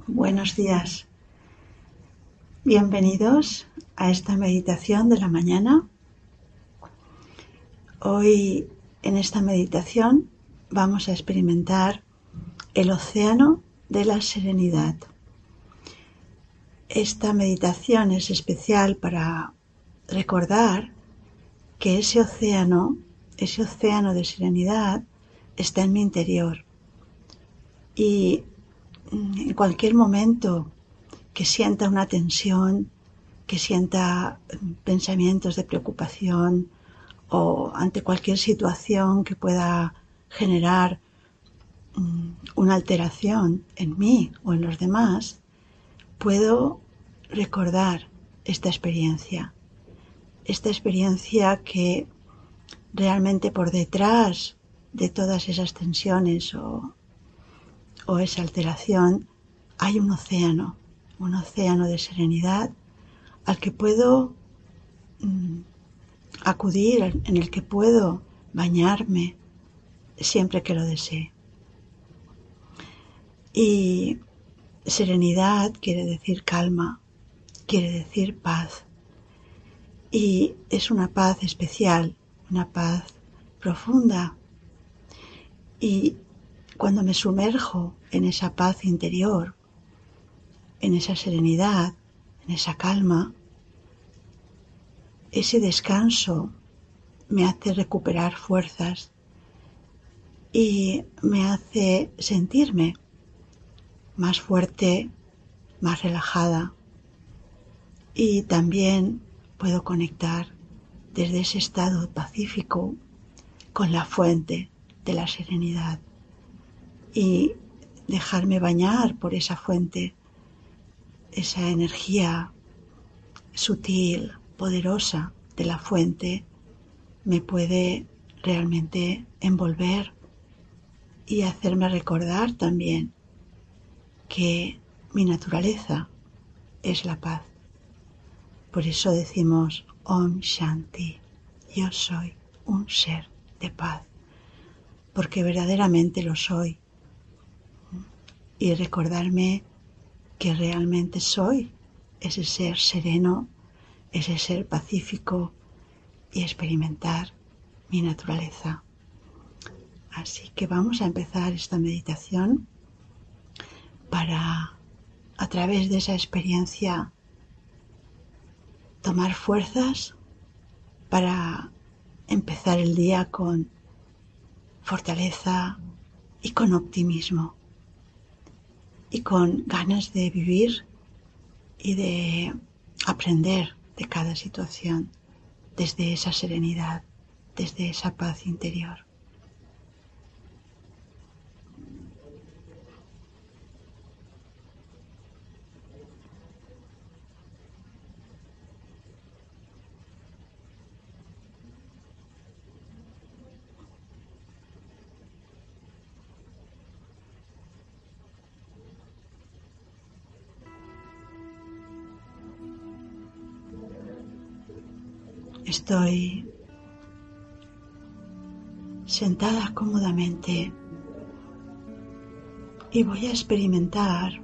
Buenos días. Bienvenidos a esta meditación de la mañana. Hoy en esta meditación vamos a experimentar el océano de la serenidad. Esta meditación es especial para recordar que ese océano de serenidad está en mi interior y en cualquier momento que sienta una tensión, que sienta pensamientos de preocupación o ante cualquier situación que pueda generar una alteración en mí o en los demás, puedo recordar esta experiencia que realmente por detrás de todas esas tensiones o esa alteración hay un océano de serenidad al que puedo acudir, en el que puedo bañarme siempre que lo desee. Y serenidad quiere decir calma, quiere decir paz. Y es una paz especial, una paz profunda. Y cuando me sumerjo en esa paz interior, en esa serenidad, en esa calma, ese descanso me hace recuperar fuerzas y me hace sentirme más fuerte, más relajada, y también puedo conectar desde ese estado pacífico con la fuente de la serenidad y dejarme bañar por esa fuente, esa energía sutil, poderosa de la fuente me puede realmente envolver y hacerme recordar también que mi naturaleza es la paz. Por eso decimos Om Shanti, yo soy un ser de paz, porque verdaderamente lo soy. Y recordarme que realmente soy ese ser sereno, ese ser pacífico, y experimentar mi naturaleza. Así que vamos a empezar esta meditación para, a través de esa experiencia, tomar fuerzas para empezar el día con fortaleza y con optimismo y con ganas de vivir y de aprender de cada situación desde esa serenidad, desde esa paz interior. Estoy sentada cómodamente y voy a experimentar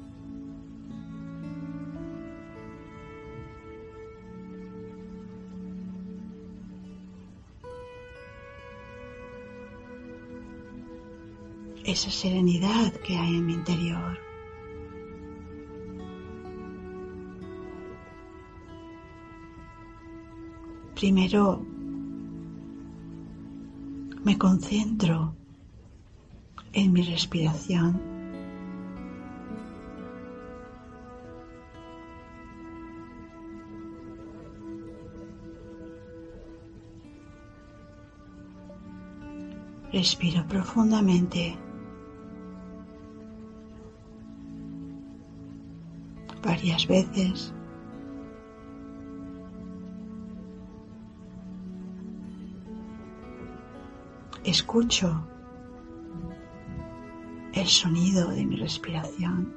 esa serenidad que hay en mi interior. Primero me concentro en mi respiración. Respiro profundamente varias veces. Escucho el sonido de mi respiración.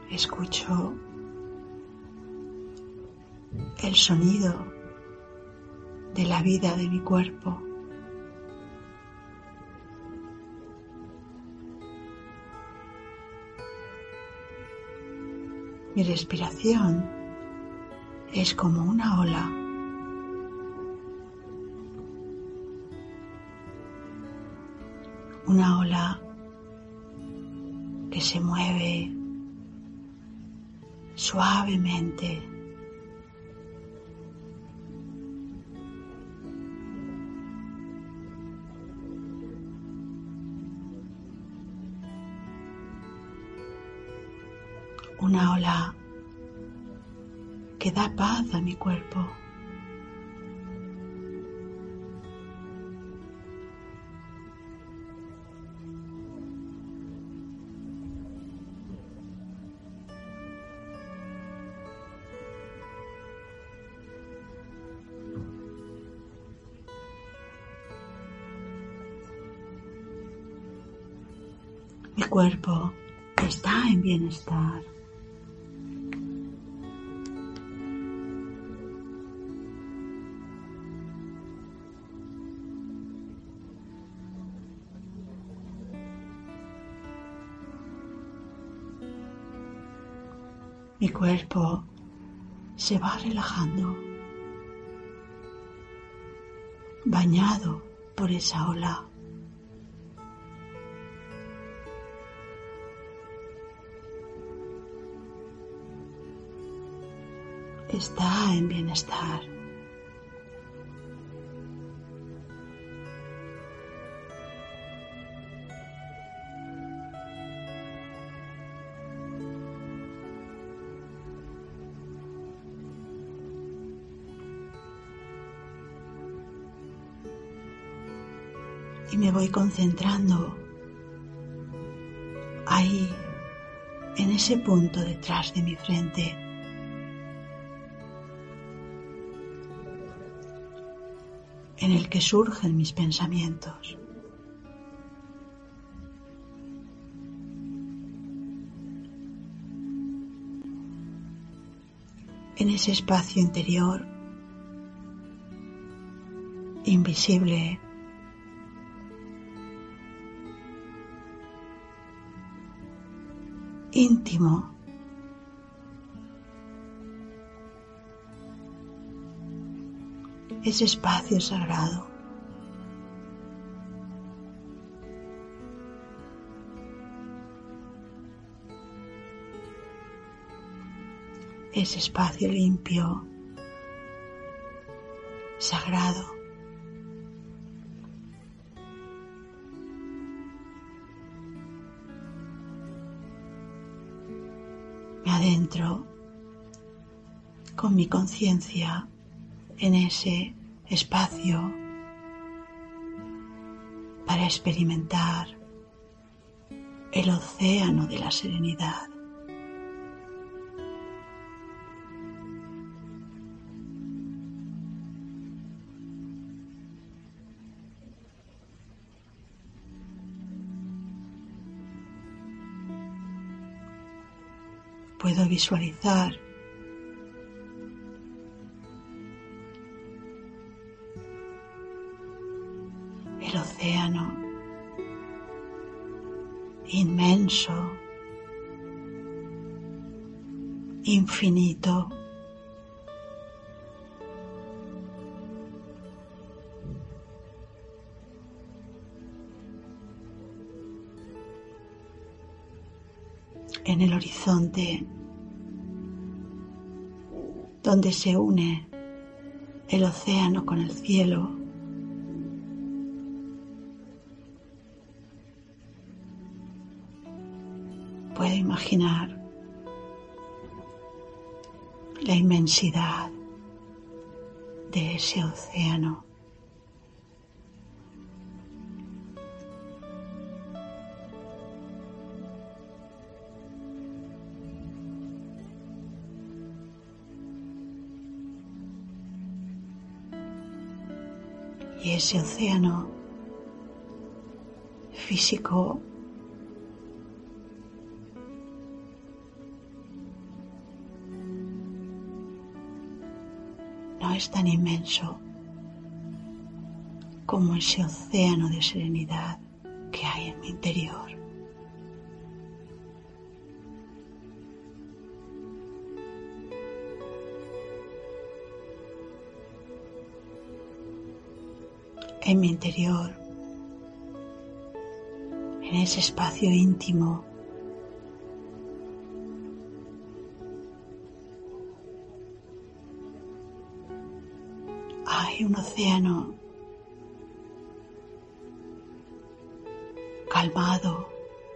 Escucho el sonido de la vida de mi cuerpo. Mi respiración es como una ola. Una ola que se mueve suavemente. Una ola que da paz a mi cuerpo. Mi cuerpo está en bienestar. Mi cuerpo se va relajando, bañado por esa ola. Está en bienestar. Y me voy concentrando ahí, en ese punto detrás de mi frente. En el que surgen mis pensamientos. En ese espacio interior, invisible, íntimo, ese espacio sagrado. Ese espacio limpio, sagrado. Me adentro con mi conciencia en ese espacio para experimentar el océano de la serenidad. Puedo visualizar el océano inmenso, infinito, en el horizonte donde se une el océano con el cielo. Puedo imaginar la inmensidad de ese océano. Y ese océano físico no es tan inmenso como ese océano de serenidad que hay en mi interior. En mi interior, en ese espacio íntimo, hay un océano calmado,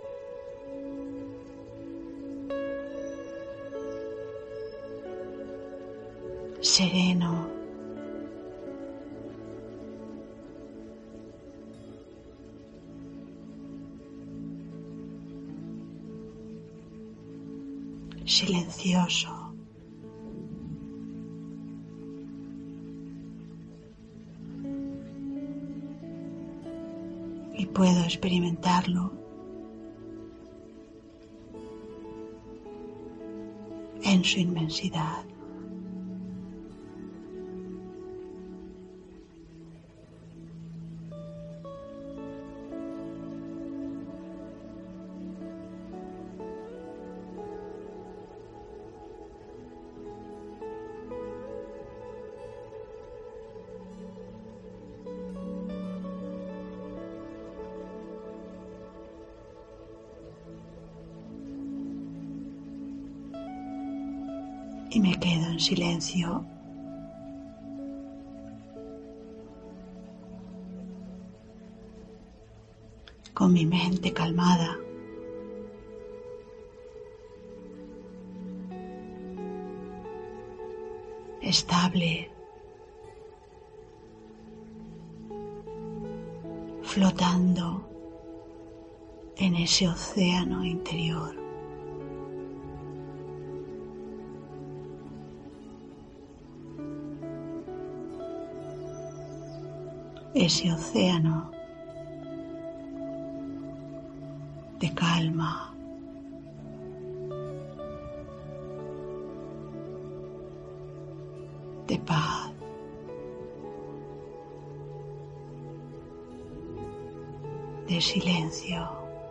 sereno, silencioso. Y puedo experimentarlo en su inmensidad. Y me quedo en silencio, con mi mente calmada, estable, flotando en ese océano interior. Ese océano de calma, de paz, de silencio.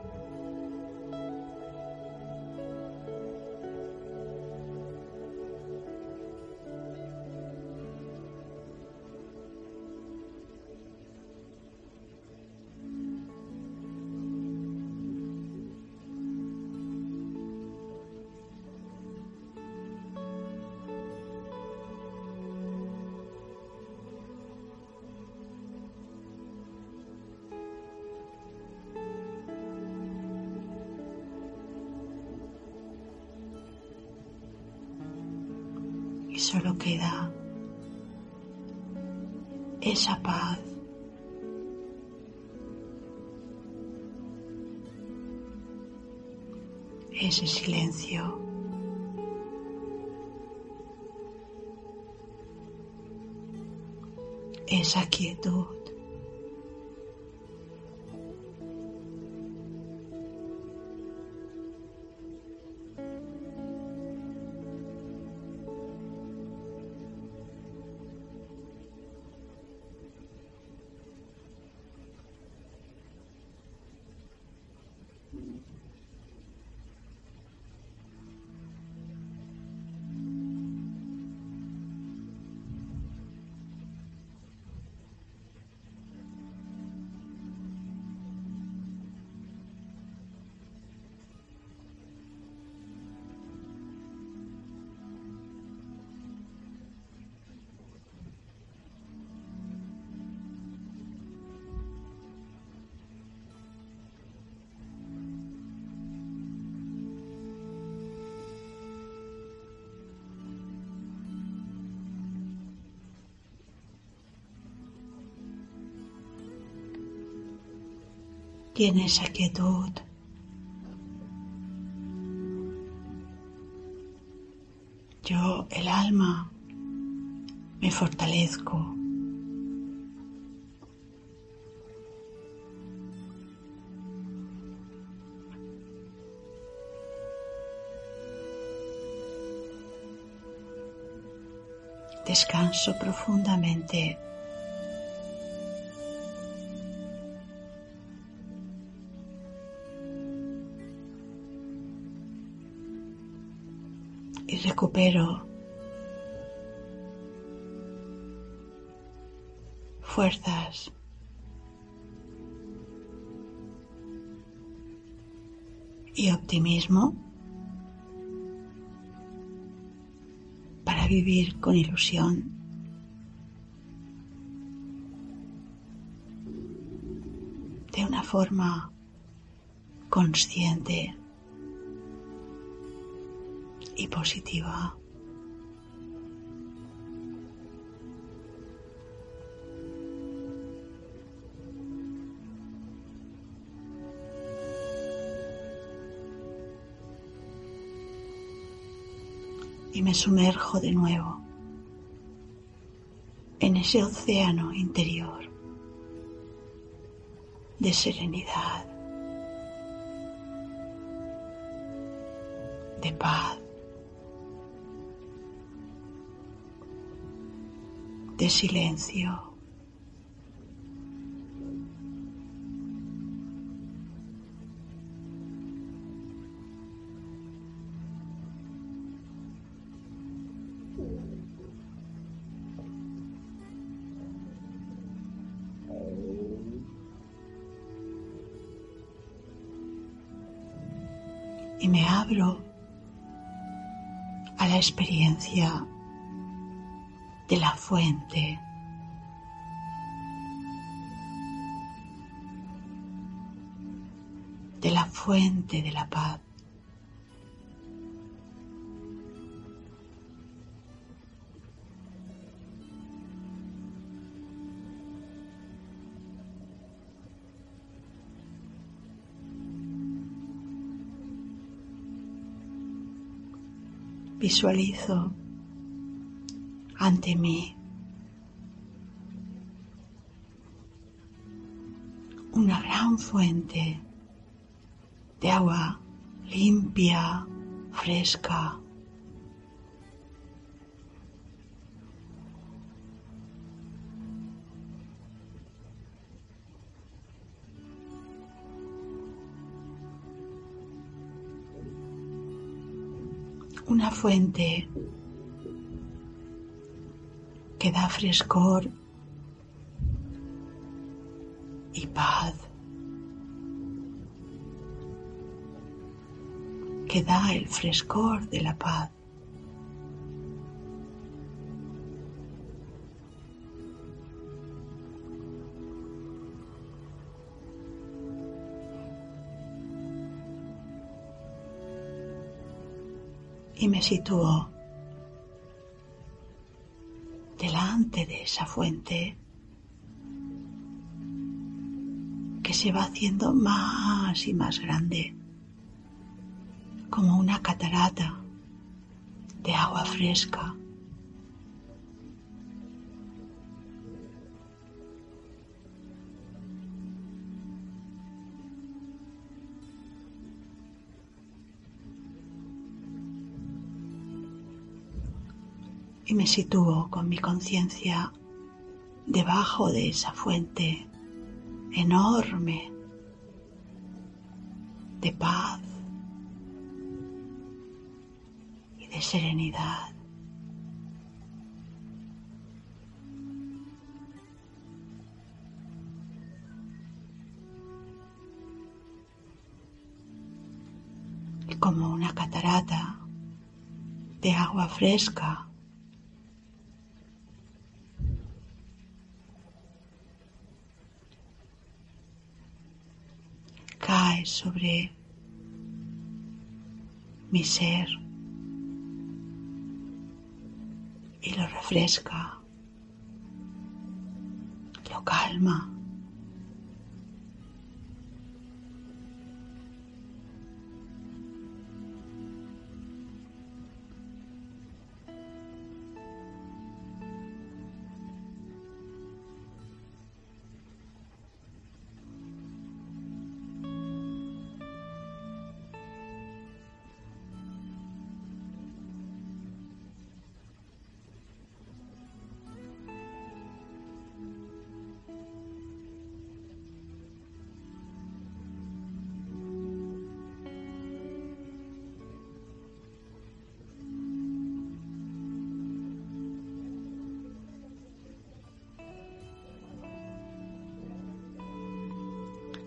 Y solo queda esa paz, ese silencio, esa quietud. Y en esa quietud yo, el alma, me fortalezco. Descanso profundamente. Y recupero fuerzas y optimismo para vivir con ilusión, de una forma consciente y positiva. Y me sumerjo de nuevo en ese océano interior de serenidad, de paz, de silencio. Y me abro a la experiencia de la fuente, de la fuente de la paz. Visualizo ante mí una gran fuente de agua limpia, fresca. Una fuente que da frescor y paz, que da el frescor de la paz. Y me sitúo delante de esa fuente que se va haciendo más y más grande, como una catarata de agua fresca. Y me sitúo con mi conciencia debajo de esa fuente enorme de paz y de serenidad. Y como una catarata de agua fresca, cae sobre mi ser y lo refresca, lo calma.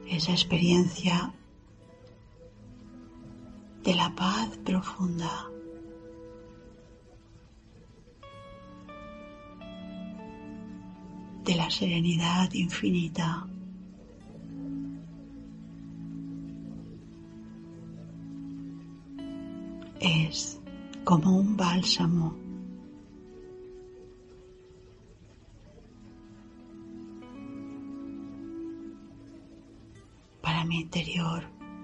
esa experiencia de la paz profunda, de la serenidad infinita. Es como un bálsamo para mi interior.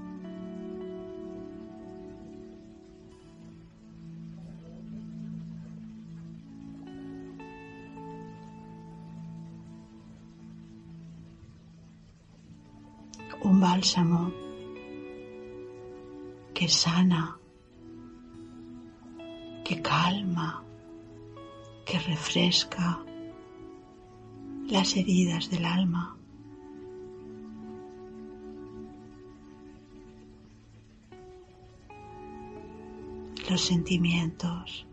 Un bálsamo que sana, que calma, que refresca las heridas del alma. Los sentimientos.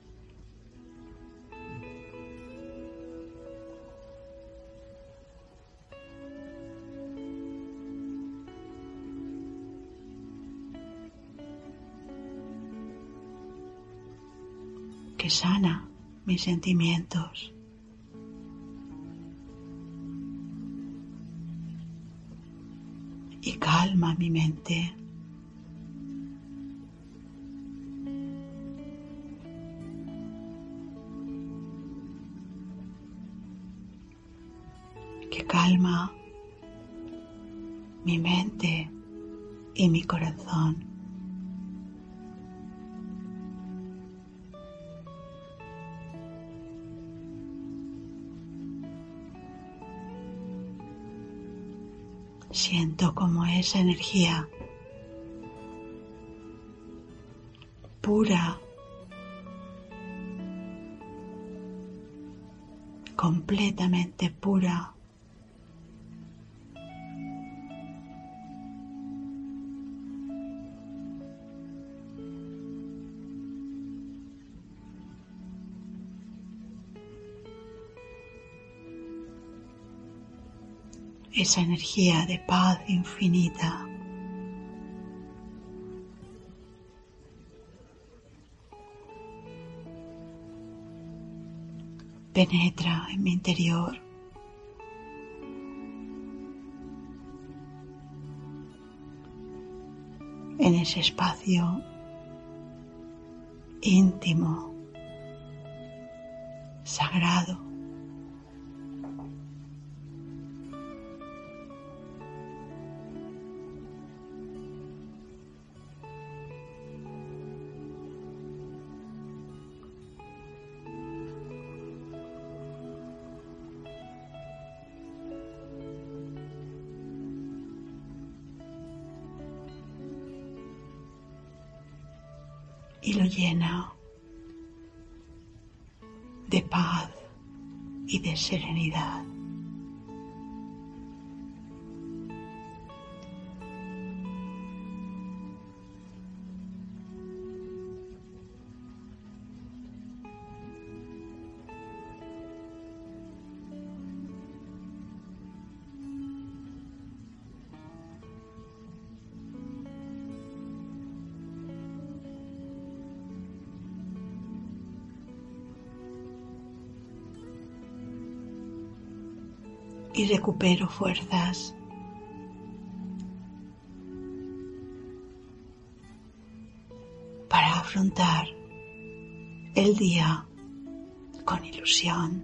Que sana mis sentimientos. Y calma mi mente. Que calma mi mente y mi corazón. Siento como esa energía pura, completamente pura, esa energía de paz infinita. Penetra en mi interior. En ese espacio íntimo, sagrado. Y lo llena de paz y de serenidad. Y recupero fuerzas para afrontar el día con ilusión.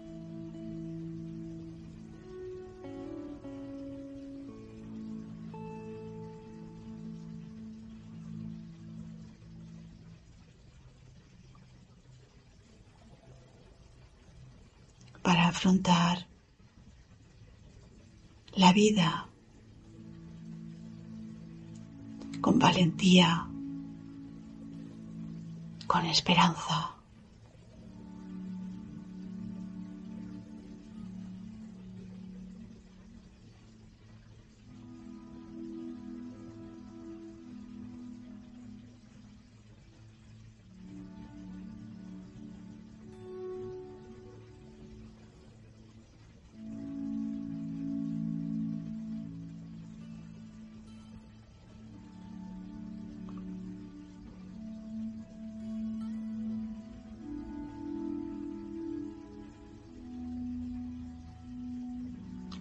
Para afrontar la vida con valentía, con esperanza.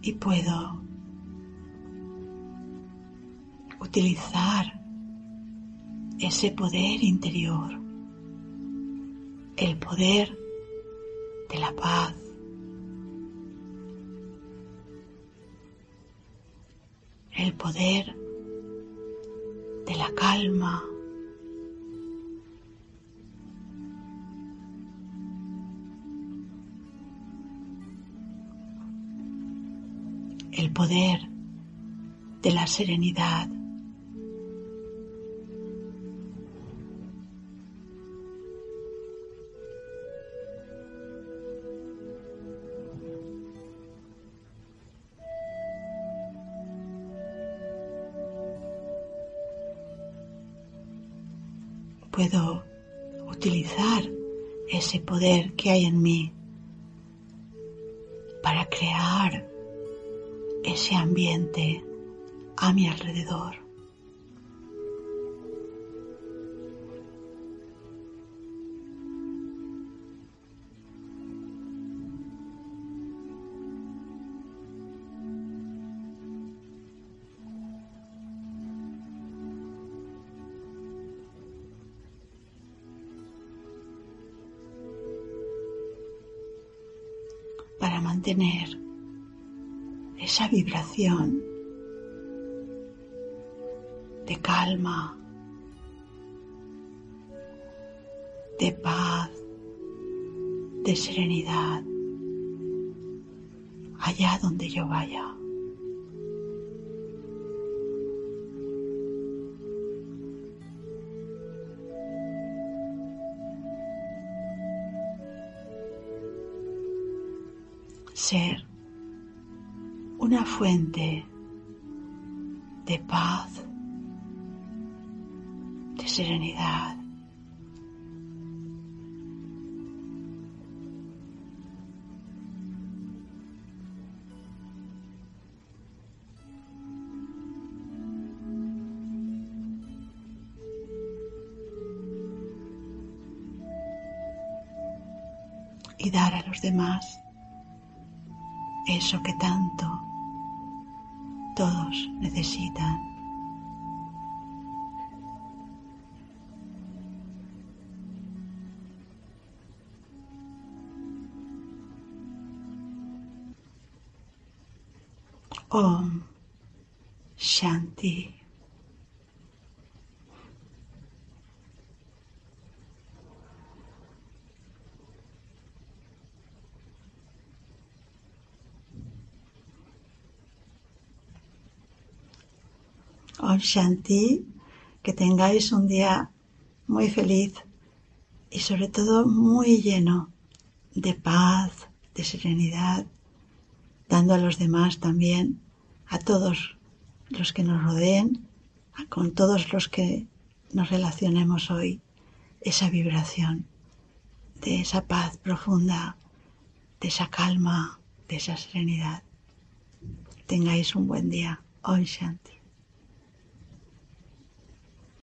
y puedo utilizar ese poder interior, el poder de la paz, el poder de la calma, el poder de la serenidad. Puedo utilizar ese poder que hay en mí para crear ese ambiente a mi alrededor. Para mantener esa vibración de calma, de paz, de serenidad, allá donde yo vaya. Ser una fuente de paz, de serenidad. Y dar a los demás eso que tanto todos necesitan. Om Shanti. Om Shanti, que tengáis un día muy feliz y sobre todo muy lleno de paz, de serenidad, dando a los demás también, a todos los que nos rodeen, con todos los que nos relacionemos hoy, esa vibración de esa paz profunda, de esa calma, de esa serenidad. Tengáis un buen día. Om Shanti.